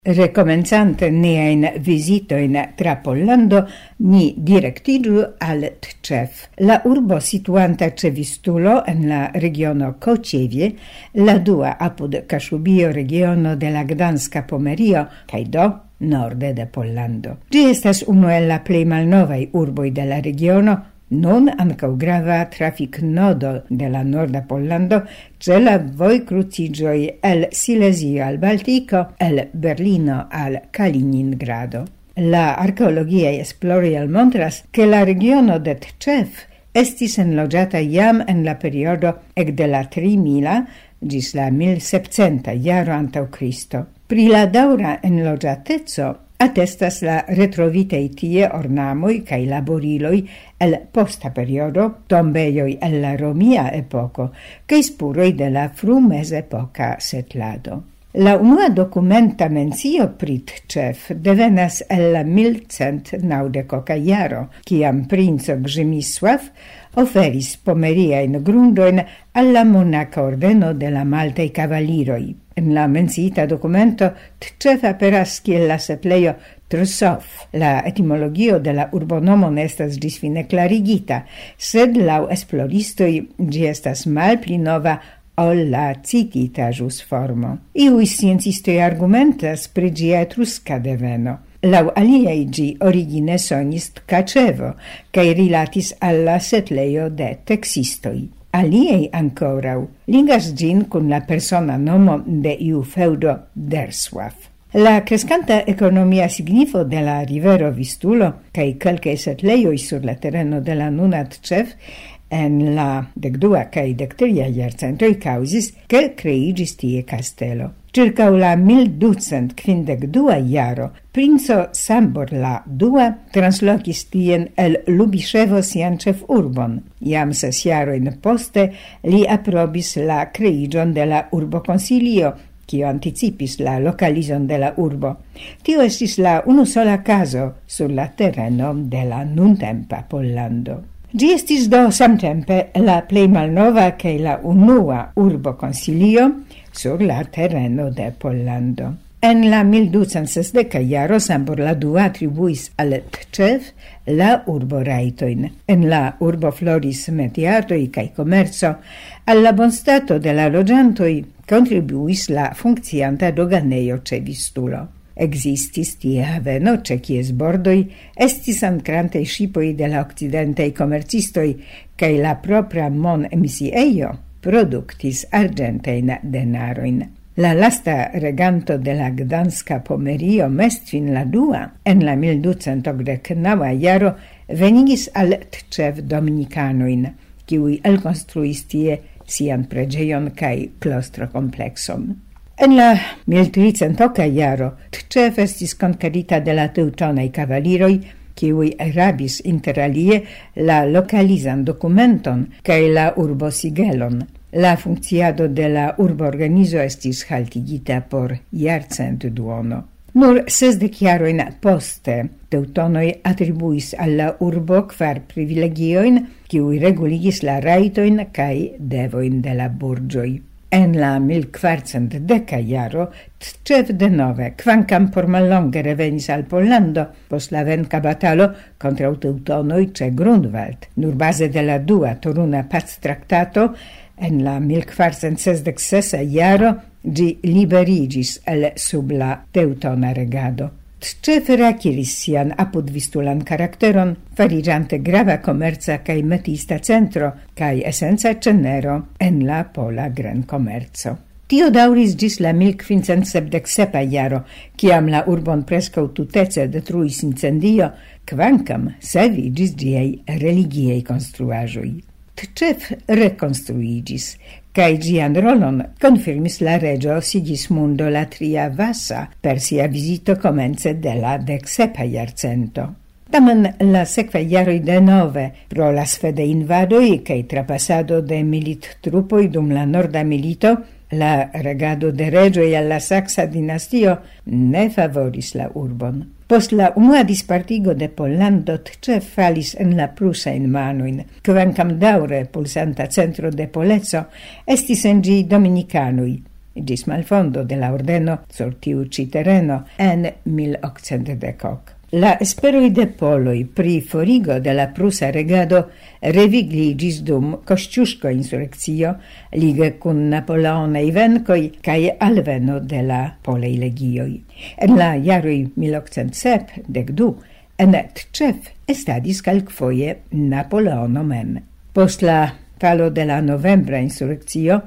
Recomencante niajn vizitojn tra Pollando, ni direktiĝu al Tczew. La urbo situanta ĉe Vistulo en la regiono Kociewie, la dua apud Kaszubio regiono de la Gdanska Pomerio, kaj do norde de Pollando. Ĝi estas unu el la plej malnovaj urboj de la regiono, nun ankaŭ grava trafiknodo de la norda Pollando ĉe la vojkruciĝoj el Silezio al Baltiko, el Berlino al Kaliningrado. La arkeologiaj esploroj montras, ke la regiono de Tczew estis enloĝata jam en la periodo ekde la 3000 ĝis la 1700 jaro antaŭ Kristo. Pri la daŭra enloĝateco attestas la retrovitei tie ornamoi cae laboriloi el posta periodo, tombeioi el la romia epoco, cae spuroi de la frumez-epoca setlado. La unua documenta mencio pri Tczew devenas el la 1190 jaro, ciam princo Grzymisław oferis pomeriain grundoin alla monaca ordeno de la Maltaj cavaliroi. En la menciita documento Tczew aperas kiel la setlejo Trusov. La etimologio de la urbonomo ne estas ĝisfine klarigita, sed laŭ esploristoj ĝi estas malpli nova ol la citita ĵusformo. Iuj sciencistoj argumentas pri ĝia etruska deveno. Laŭ aliaj ĝi origine sonis Tkaĉevo kaj rilatis al la setlejo de teksistoj. Aliei ancorau ligas gin kun la persona nomo de iu feudo Dersław. La crescanta economia signifo de la rivero Vistulo cae kelkaj setlejoj sur la terreno de la nuna Tczew en la 12 cae 13 jarcentoj caŭzis, ke kreiĝis tie kastelo. Circa la 1252 jaro, princo Sambor la II translokis tien el Lubiŝevo sian ĉefurbon. Jam 6 jarojn poste li aprobis la kreiĝon de la urbokonsilio, kio anticipis la lokalizon de la urbo. Tio estis la unusola caso sur la terreno de la nuntempa Pollando. Ĝi estis do samtempe la plej malnova kaj la unua urbokonsilio sur la terreno de Pollando. En la 1260 jaro Sambor la II atribuis al Tczew la urborajtojn. En la urbo floris metiaroj kaj komerco. Al la bonstato de la loĝantoj kontribuis la funkcianta doganejo ĉe Vistulo. Existis tie haveno, ĉe kies bordoj estis ankrantej ŝipoj de la okcidentaj komercistoj kaj la propra mon-emisiejo produktis arĝentajn denarojn. La lasta reganto de la Gdanska Pomerio Mestrin la II en la 1289 jaro venigis al Tczew dominikanojn, kiuj elkonstruis tie sian preĝejon kaj klostrokomplekson. En la 1300 jaro Tczew estis konkerita de la teutonaj kavaliroj, kiuj rabis inter alie la lokalizan dokumenton kaj la urbosigelon. La funkciado de la urboorganizo estis haltigita por jarcentduono. Nur 60 jarojn poste teutonoj atribuis al la urbo 4 privilegiojn, kiuj reguligis la rajtojn kaj devojn de la burĝoj. En la 1410 jaro Tczew denove, kvankam por mallonge revenis al Pollando post la venka batalo kontraŭ teutonoj ĉe Grunwald. Nur baze de la dua Toruna pactraktato en la 1466 jaro ĝi liberigis el sub la teutona regado. Tczew reakiris sian apudvistulan karakteron, fariĝante grava komerca kaj metista centro kaj esenca cenero en la pola grenkomerco. Tio daŭris ĝis la 1577 jaro, kiam la urbon preskaŭ tutece detruis incendio, kvankam saviĝis ĝiaj religiaj konstruaĵoj. Tczew rekonstruiĝis, kaj ĝian rolon konfirmis la reĝo Sigismundo la III Vasa per sia vizito komence de la 17. jarcento. Tamen la sekvaj jaroj denove pro la svede invadoj kaj trapasado de milittrupoj dum la norda milito, la regado de reĝoj al la saksa dinastio ne favoris la urbon. Post la unua dispartigo de Pollando Tczew falis en la prusajn manojn, kvankam daŭre pulsanta centro de poleco estis en ĝi dominikanoj. gis malfondo de la ordeno sur tiu ci terreno en 1810. La esperoi de poloi pri forigo de la prusa regado revigligis dum Kosciuszko insurrectio lige cun Napoleonei vencoi cae alveno de la polei legioi. En la jaroi 1812 en Tczew estadis calcfoje Napoleono mem. Post la falo de la novembra insurrectio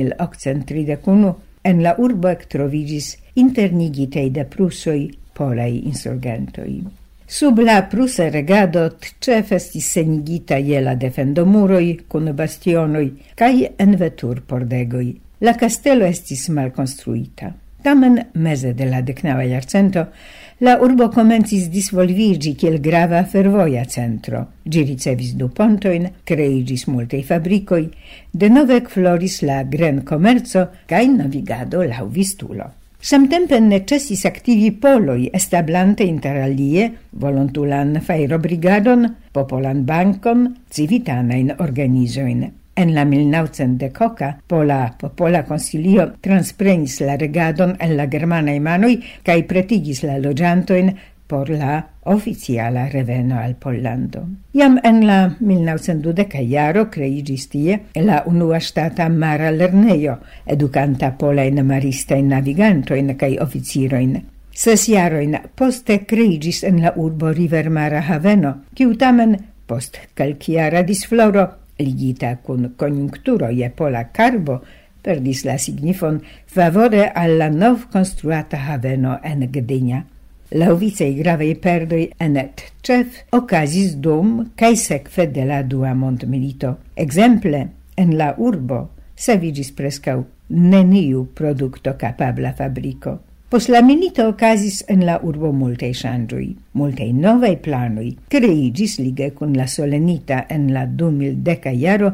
1831 en la urbo ectrovigis internigitei de prusoi polei insurgentoi. Sub la prusa regado Tczew estis senigita je la defendomuroi kun bastionoi kaj en vetur pordegoi. La castelo estis malkonstruita. Tamen meze de la 19. jarcento la urbo komencis disvolvigi kiel grava fervoja centro. Ĝi ricevis 2 pontojn, kreiĝis multaj fabrikoj, denove ekfloris la grenkomerco kaj navigado laŭ Vistulo. Samtempe necesis activi poloi, establante inter alie volontulan fajrobrigadon, popolan bankon, civitanain organizoin. En la 1910 Pola Consilio transprenis la regadon en la germanaj manoj kaj pretigis la loĝantojn por la oficiala reveno al Pollando. Jam en la 1920 jaro kreiĝis tie la unua ŝtata mara lernejo, edukanta polajn maristajn navigantojn kaj oficirojn. 6 jarojn poste kreiĝis en la urbo rivermara haveno, kiu tamen post kelkjara disfloro ligita kun konjunkturo je pola karbo perdis la signifon favore alla nov konstruata haveno en Gdynia. Laŭvicaj gravaj perdoj en Tczew okazis dum kaj sekve de la dua mondmilito. Ekzemple en la urbo saviĝis preskaŭ neniu produkto kapabla fabriko. Post la milito okazis en la urbo multaj ŝanĝoj, multaj novaj planoj kreiĝis lige kun la solenita en la 2010 jaro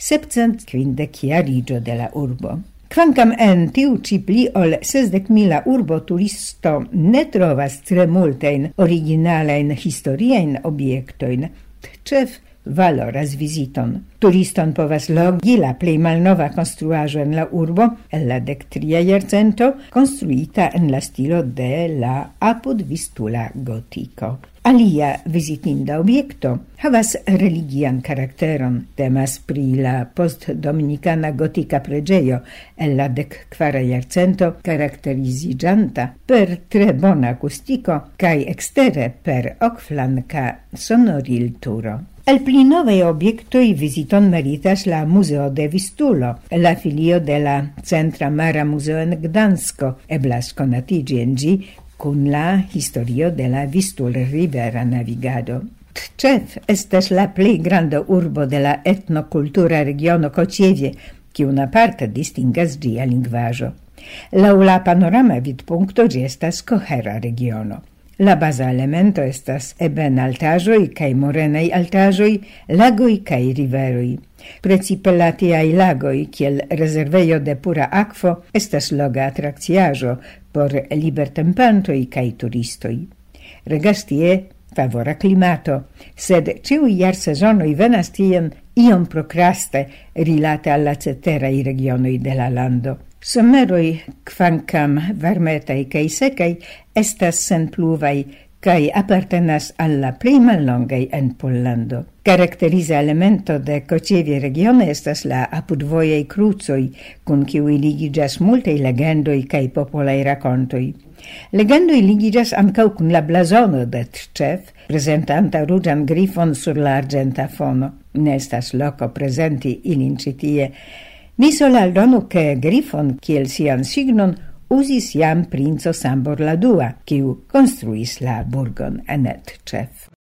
750-jariĝo de la urbo. Kvankam en tiu ĉi pli ol 60.000 urbo turisto ne trovas tre multajn originalajn historiajn objektojn, Tczew valoras viziton. Turiston povas logi la plej malnova konstruaĵo en la urbo el la 13. jarcento, konstruita en la stilo de la apudvistula gotiko. Alia vizitinda objekto havas religian karakteron. Temas pri la postdominikana gotika preĝejo el la 14. jarcento, karakteriziĝanta per tre bona akustiko kaj ekstere per okflanka sonorilturo. El pli novaj objektoj viziton meritas la Muzeo de Vistulo, la filio de la Centra Mara Muzeo en Gdansko. Eblas konatiĝi en ĝi kun la historio de la Vistul-rivera navigado. Tczew estas la plej granda urbo de la etnokultura regiono Kociewie, kiun aparte distingas ĝia lingvaĵo. Laŭ la panorama vidpunkto ĝi estas kohera regiono. La baza elemento estas ebenaltaĵoj kaj morenaj altaĵoj, lagoj kaj riveroj. Precipe la tiaj lagoj, kiel rezervejo de pura akvo, estas loga atrakciaĵo por libertempantoj kaj turistoj. Regas tie favora klimato, sed ĉiuj jarsezonoj venas tien iom prokraste rilate al la ceteraj regionoj de la lando. Someroj, kvankam varmetaj kaj sekaj, estas senpluvaj kaj apartenas al la plej mallongaj en Pollando. Karakteriza elemento de Kociewie regiono estas la apudvojaj krucoj, kun kiuj ligiĝas multaj legendoj kaj popolaj rakontoj. Legendoj ligiĝas ankaŭ kun la blazono de Tczew, prezentanta ruĝan grifon sur la arĝenta fono. Ne estas loko prezenti ilin ĉi tie. Mi sola aldonu ke grifon kiel sian signon uzis jam princo Sambor la Dua, kiu konstruis la burgon en Tczew.